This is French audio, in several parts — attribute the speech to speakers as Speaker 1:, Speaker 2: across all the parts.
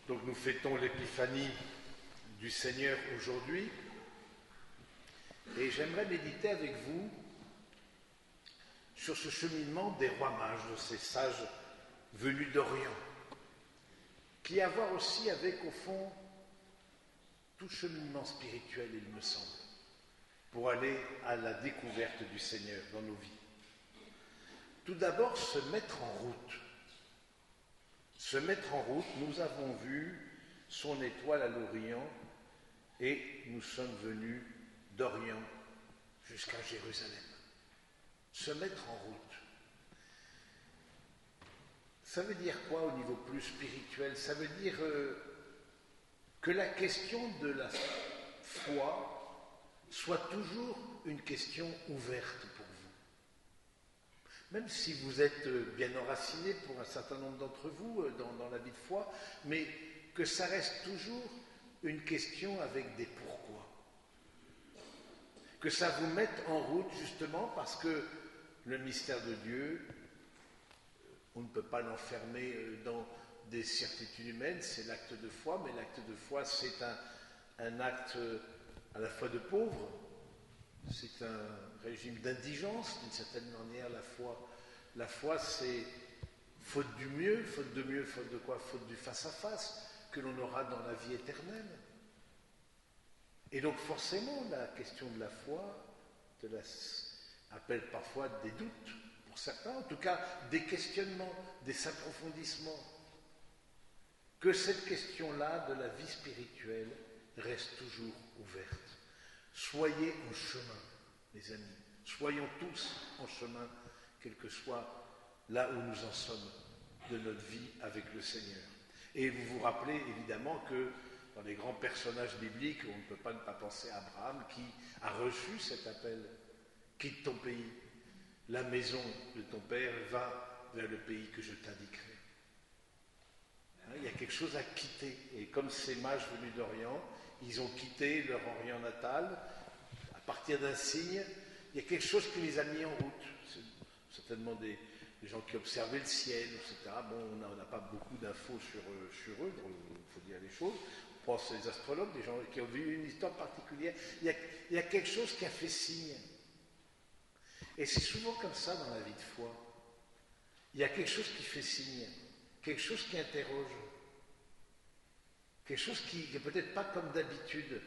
Speaker 1: Donc nous fêtons l'épiphanie du Seigneur aujourd'hui et j'aimerais méditer avec vous sur ce cheminement des rois mages, de ces sages venus d'Orient, qui a à voir aussi avec, au fond, tout cheminement spirituel, il me semble, pour aller à la découverte du Seigneur dans nos vies. Tout d'abord, se mettre en route. Se mettre en route, nous avons vu son étoile à l'Orient et nous sommes venus d'Orient jusqu'à Jérusalem. Se mettre en route. Ça veut dire quoi au niveau plus spirituel? Ça veut dire que la question de la foi soit toujours une question ouverte pour vous. Même si vous êtes bien enraciné pour un certain nombre d'entre vous dans la vie de foi, mais que ça reste toujours une question avec des pourquoi. Que ça vous mette en route justement parce que le mystère de Dieu, on ne peut pas l'enfermer dans des certitudes humaines, c'est l'acte de foi, mais l'acte de foi c'est un acte à la fois de pauvre, c'est un régime d'indigence, d'une certaine manière. La foi, c'est faute du mieux, faute de mieux, faute de quoi? Faute du face-à-face que l'on aura dans la vie éternelle. Et donc forcément, la question de la foi appelle parfois des doutes, pour certains, en tout cas des questionnements, des approfondissements. Que cette question-là de la vie spirituelle reste toujours ouverte. Soyez en chemin, mes amis. Soyons tous en chemin, quel que soit là où nous en sommes de notre vie avec le Seigneur. Et vous vous rappelez évidemment que dans les grands personnages bibliques, on ne peut pas ne pas penser à Abraham qui a reçu cet appel. Quitte ton pays, la maison de ton père, va vers le pays que je t'indiquerai. Il y a quelque chose à quitter. Et comme ces mages venus d'Orient, ils ont quitté leur Orient natal, à partir d'un signe, il y a quelque chose qui les a mis en route. C'est certainement des gens qui observaient le ciel, etc. Bon, on n'a pas beaucoup d'infos sur eux, il faut dire les choses. On pense aux astrologues, des gens qui ont vu une histoire particulière. Il y a quelque chose qui a fait signe. Et c'est souvent comme ça dans la vie de foi. Il y a quelque chose qui fait signe, quelque chose qui interroge, quelque chose qui n'est peut-être pas comme d'habitude.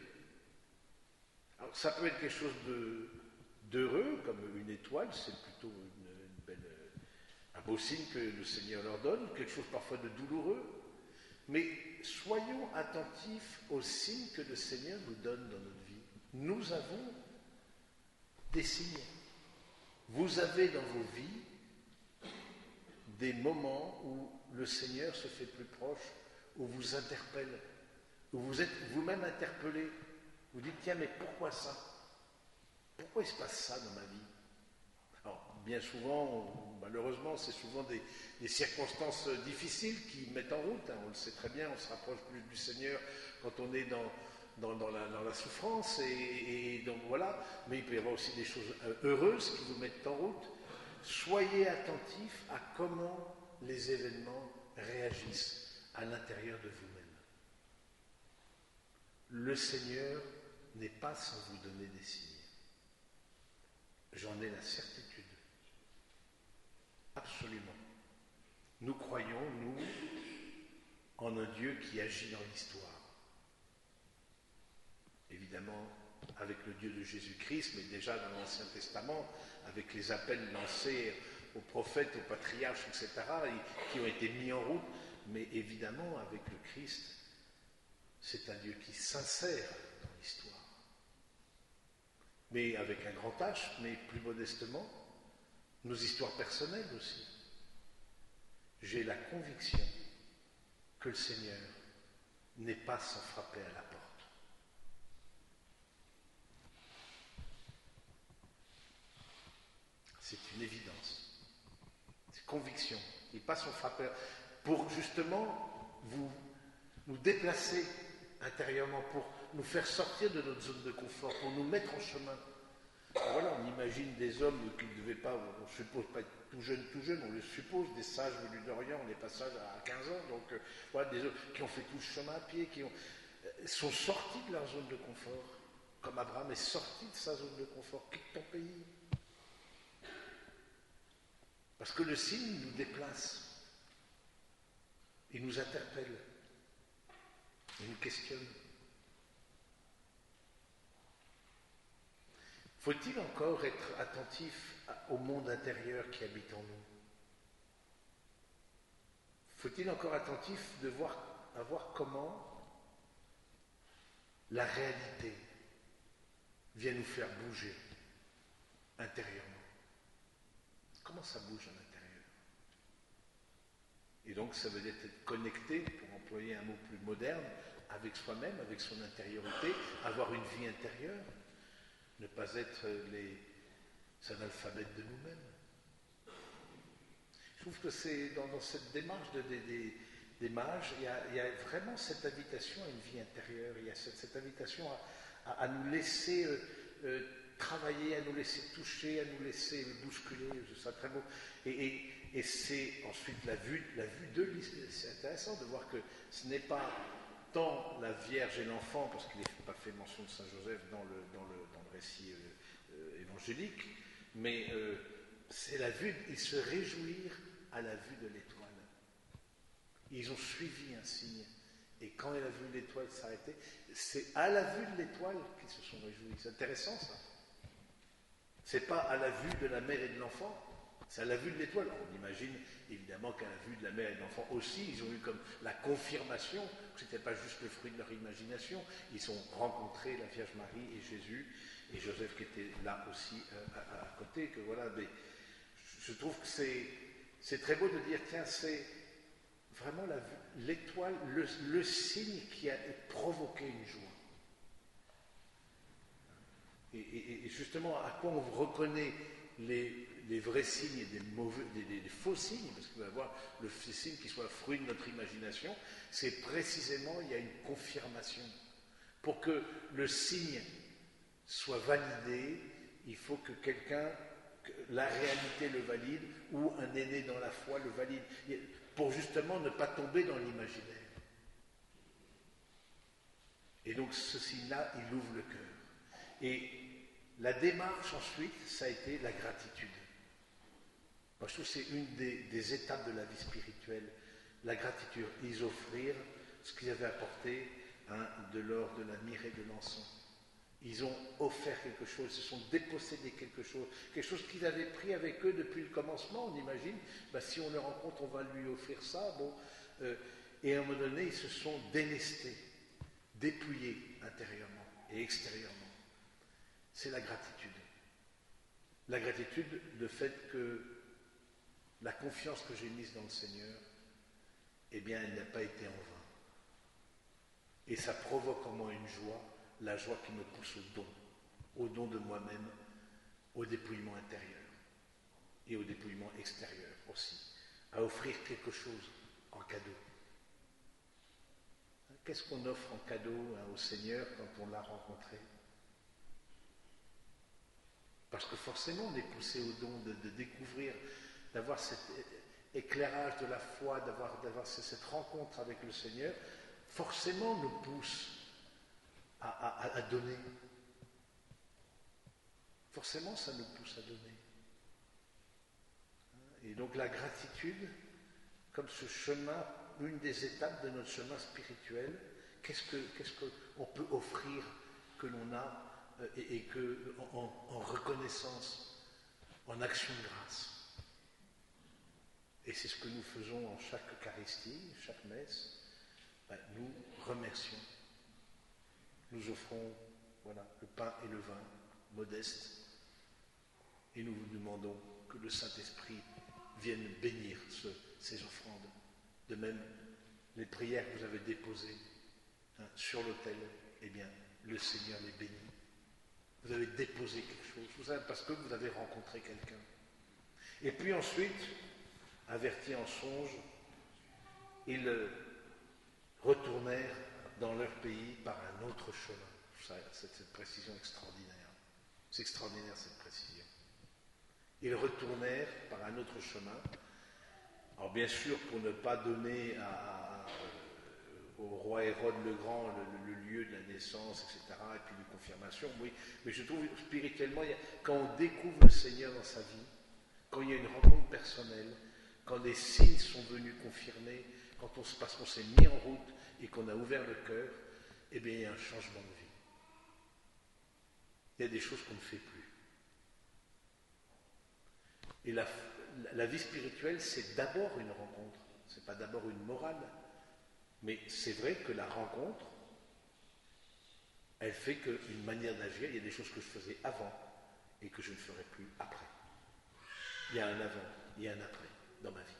Speaker 1: Alors, ça peut être quelque chose d'heureux, comme une étoile, c'est plutôt un beau signe que le Seigneur leur donne, quelque chose parfois de douloureux. Mais soyons attentifs aux signes que le Seigneur nous donne dans notre vie. Nous avons des signes. Vous avez dans vos vies des moments où le Seigneur se fait plus proche, où vous interpelle, où vous êtes vous-même interpellé. Vous dites, tiens, mais pourquoi ça? Pourquoi il se passe ça dans ma vie? Alors, bien souvent, malheureusement, c'est souvent des circonstances difficiles qui mettent en route. On le sait très bien, on se rapproche plus du Seigneur quand on est dans la souffrance, et donc voilà. Mais il peut y avoir aussi des choses heureuses qui vous mettent en route. Soyez attentifs à comment les événements réagissent à l'intérieur de vous-même. Le Seigneur n'est pas sans vous donner des signes. J'en ai la certitude. Absolument. Nous croyons, nous, en un Dieu qui agit dans l'histoire. Évidemment, avec le Dieu de Jésus-Christ, mais déjà dans l'Ancien Testament, avec les appels lancés aux prophètes, aux patriarches, etc., qui ont été mis en route, mais évidemment, avec le Christ, c'est un Dieu qui s'insère dans l'histoire. Mais avec un grand H, mais plus modestement, nos histoires personnelles aussi. J'ai la conviction que le Seigneur n'est pas sans frapper à la porte. C'est une évidence. C'est conviction. Il n'est pas sans frapper pour justement nous déplacer intérieurement, pour nous faire sortir de notre zone de confort, pour nous mettre en chemin. Voilà, on imagine des hommes qui ne devaient pas, on ne suppose pas être tout jeunes, on le suppose, des sages venus d'Orient, on n'est pas sages à 15 ans, donc voilà, des hommes qui ont fait tout le chemin à pied, sont sortis de leur zone de confort, comme Abraham est sorti de sa zone de confort. Quitte ton pays. Parce que le signe nous déplace, il nous interpelle, il nous questionne. Faut-il encore être attentif au monde intérieur qui habite en nous? Faut-il encore attentif à voir comment la réalité vient nous faire bouger intérieurement? Comment ça bouge à l'intérieur? Et donc ça veut dire être connecté, pour employer un mot plus moderne, avec soi-même, avec son intériorité, avoir une vie intérieure, ne pas être les analphabètes de nous-mêmes. Je trouve que c'est dans cette démarche des mages, il y a vraiment cette invitation à une vie intérieure, il y a cette invitation à nous laisser travailler, à nous laisser toucher, à nous laisser bousculer, c'est très beau. Et c'est ensuite la vue d'eux, c'est intéressant de voir que ce n'est pas tant la Vierge et l'enfant, parce qu'il n'est pas fait mention de Saint Joseph dans le récit évangélique, mais c'est la vue, ils se réjouirent à la vue de l'étoile. Ils ont suivi un signe. Et quand il a vu l'étoile s'arrêter, c'est à la vue de l'étoile qu'ils se sont réjouis. C'est intéressant ça. C'est pas à la vue de la mère et de l'enfant, c'est à la vue de l'étoile. On imagine évidemment qu'à la vue de la mère et de l'enfant aussi, ils ont eu comme la confirmation que ce n'était pas juste le fruit de leur imagination. Ils ont rencontré la Vierge Marie et Jésus et Joseph qui était là aussi à côté. Que voilà, mais je trouve que c'est très beau de dire, tiens, c'est vraiment l'étoile, le signe qui a provoqué une joie. Et justement, à quoi on reconnaît les vrais signes et des faux signes, parce qu'il va y avoir le signe qui soit fruit de notre imagination, c'est précisément, il y a une confirmation. Pour que le signe soit validé, il faut que la réalité le valide, ou un aîné dans la foi le valide, pour justement ne pas tomber dans l'imaginaire. Et donc ce signe-là, il ouvre le cœur. Et la démarche ensuite, ça a été la gratitude. Moi, je trouve que c'est une des étapes de la vie spirituelle, la gratitude. Ils offrirent ce qu'ils avaient apporté, de l'or, de la myrrhe et de l'encens. Ils ont offert quelque chose, ils se sont dépossédés quelque chose qu'ils avaient pris avec eux depuis le commencement. On imagine, si on le rencontre, on va lui offrir ça. Bon, et à un moment donné, ils se sont délestés, dépouillés intérieurement et extérieurement. C'est la gratitude. La gratitude, le fait que la confiance que j'ai mise dans le Seigneur, eh bien, elle n'a pas été en vain. Et ça provoque en moi une joie, la joie qui me pousse au don de moi-même, au dépouillement intérieur et au dépouillement extérieur aussi, à offrir quelque chose en cadeau. Qu'est-ce qu'on offre en cadeau au Seigneur quand on l'a rencontré? Parce que forcément, on est poussé au don de découvrir, d'avoir cet éclairage de la foi, d'avoir cette rencontre avec le Seigneur, forcément nous pousse à donner. Forcément, ça nous pousse à donner. Et donc la gratitude, comme ce chemin, une des étapes de notre chemin spirituel, qu'est-ce qu'on peut offrir que l'on a et que en reconnaissance, en action de grâce. Et c'est ce que nous faisons en chaque Eucharistie, chaque messe. Nous remercions. Nous offrons le pain et le vin, modestes, et nous vous demandons que le Saint-Esprit vienne bénir ces offrandes. De même, les prières que vous avez déposées sur l'autel, eh bien, le Seigneur les bénit. Vous avez déposé quelque chose, vous savez, parce que vous avez rencontré quelqu'un. Et puis ensuite, avertis en songe, ils retournèrent dans leur pays par un autre chemin. C'est cette précision extraordinaire. C'est extraordinaire cette précision. Ils retournèrent par un autre chemin. Alors bien sûr, pour ne pas donner au roi Hérode le Grand le lieu de la naissance, etc., et puis de confirmation, oui, mais je trouve spirituellement, quand on découvre le Seigneur dans sa vie, quand il y a une rencontre personnelle, quand des signes sont venus confirmer, parce qu'on s'est mis en route et qu'on a ouvert le cœur, eh bien il y a un changement de vie. Il y a des choses qu'on ne fait plus. Et la vie spirituelle, c'est d'abord une rencontre, c'est pas d'abord une morale. Mais c'est vrai que la rencontre, elle fait qu'une manière d'agir, il y a des choses que je faisais avant et que je ne ferai plus après. Il y a un avant, il y a un après dans ma vie.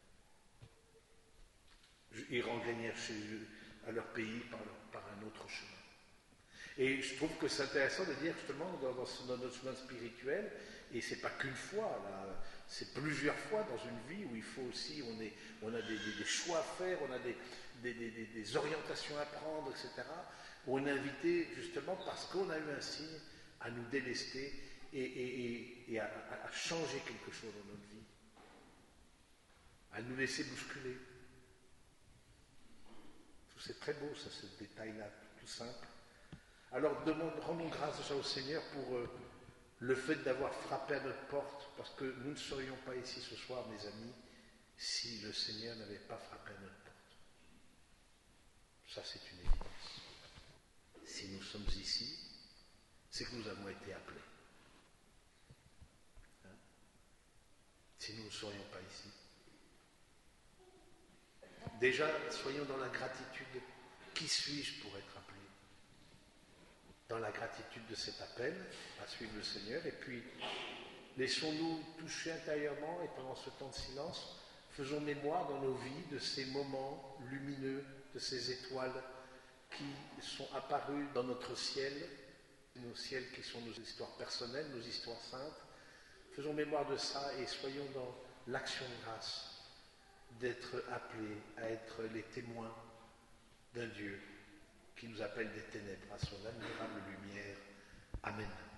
Speaker 1: Ils regagnèrent à leur pays par un autre chemin. Et je trouve que c'est intéressant de dire justement dans notre chemin spirituel, et c'est pas qu'une fois, là, c'est plusieurs fois dans une vie où il faut aussi, on a des choix à faire, on a des orientations à prendre, etc. Où on est invité justement parce qu'on a eu un signe à nous délester et à changer quelque chose dans notre vie, à nous laisser bousculer. C'est très beau ça, ce détail-là, tout simple. Alors rendons grâce déjà au Seigneur pour le fait d'avoir frappé à notre porte, parce que nous ne serions pas ici ce soir, mes amis, si le Seigneur n'avait pas frappé à notre porte. Ça, c'est une évidence. Si nous sommes ici, c'est que nous avons été appelés. Hein? Si nous ne serions pas ici. Déjà, soyons dans la gratitude. Qui suis-je pour être appelé? Dans la gratitude de cet appel à suivre le Seigneur, et puis laissons-nous toucher intérieurement, et pendant ce temps de silence, faisons mémoire dans nos vies de ces moments lumineux, de ces étoiles qui sont apparues dans notre ciel, nos ciels qui sont nos histoires personnelles, nos histoires saintes. Faisons mémoire de ça et soyons dans l'action de grâce d'être appelés à être les témoins d'un Dieu qui nous appelle des ténèbres à son admirable lumière. Amen.